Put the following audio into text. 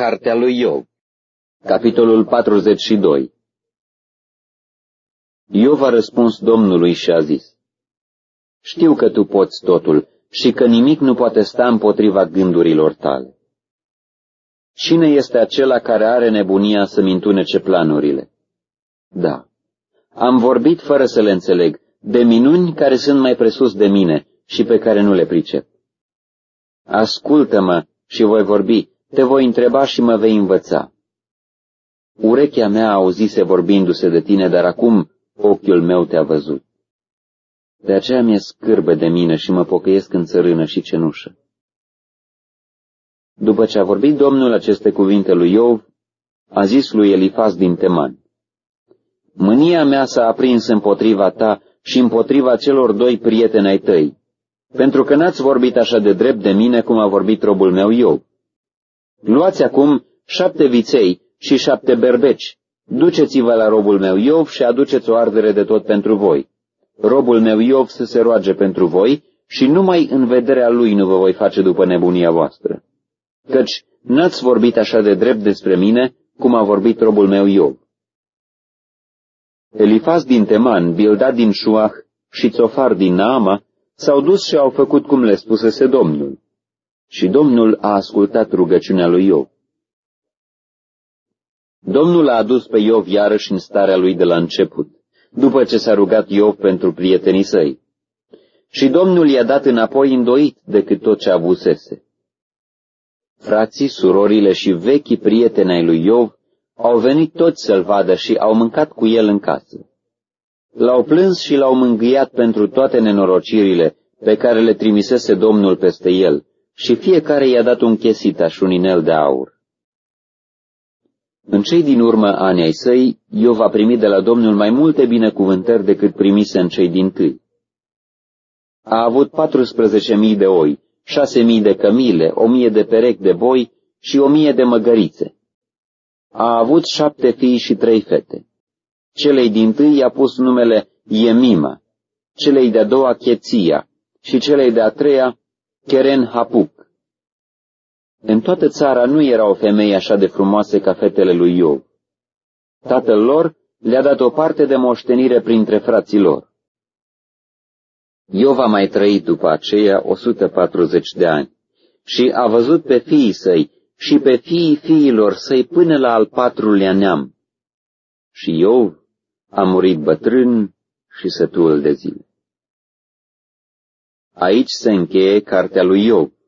Cartea lui Iov, capitolul 42. Iov a răspuns Domnului și a zis: Știu că tu poți totul și că nimic nu poate sta împotriva gândurilor tale. Cine este acela care are nebunia să-mi întunece planurile? Da, am vorbit fără să le înțeleg, de minuni care sunt mai presus de mine și pe care nu le pricep. Ascultă-mă și voi vorbi, te voi întreba și mă vei învăța. Urechea mea auzise vorbindu-se de tine, dar acum ochiul meu te-a văzut. De aceea mi-e scârbă de mine și mă pocăiesc în țărână și cenușă. După ce a vorbit Domnul aceste cuvinte lui Iov, a zis lui Elifaz din Teman: Mânia mea s-a aprins împotriva ta și împotriva celor doi prieteni ai tăi, pentru că n-ați vorbit așa de drept de mine cum a vorbit robul meu Iov. Luați acum 7 viței și 7 berbeci, duceți-vă la robul meu Iov și aduceți o ardere de tot pentru voi. Robul meu Iov să se roage pentru voi și numai în vederea lui nu vă voi face după nebunia voastră. Căci n-ați vorbit așa de drept despre mine cum a vorbit robul meu Iov. Elifaz din Teman, Bildad din Șuah și Țofar din Naama s-au dus și au făcut cum le spusese Domnul. Și Domnul a ascultat rugăciunea lui Iov. Domnul a adus pe Iov iarăși în starea lui de la început, după ce s-a rugat Iov pentru prietenii săi. Și Domnul i-a dat înapoi îndoit decât tot ce avusese. Frații, surorile și vechii prieteni ai lui Iov au venit toți să-l vadă și au mâncat cu el în casă. L-au plâns și l-au mângâiat pentru toate nenorocirile pe care le trimisese Domnul peste el și fiecare i-a dat un chesita și un inel de aur. În cei din urmă ani ai săi, Iov a primit de la Domnul mai multe binecuvântări decât primise în cei dintâi. A avut 14.000 de oi, 6.000 de cămile, 1.000 de perechi de boi și 1.000 de măgărițe. A avut 7 fii și 3 fete. Celei dintâi i-a pus numele Iemima, celei de-a doua Cheția și celei de-a treia Keren Hapuc. În toată țara nu era o femeie așa de frumoase ca fetele lui Iov. Tatăl lor le-a dat o parte de moștenire printre frații lor. Iov a mai trăit după aceea 140 de ani și a văzut pe fiii săi și pe fiii fiilor săi până la al 4-lea neam. Și Iov a murit bătrân și sătul de zile. Aici se încheie cartea lui Iov.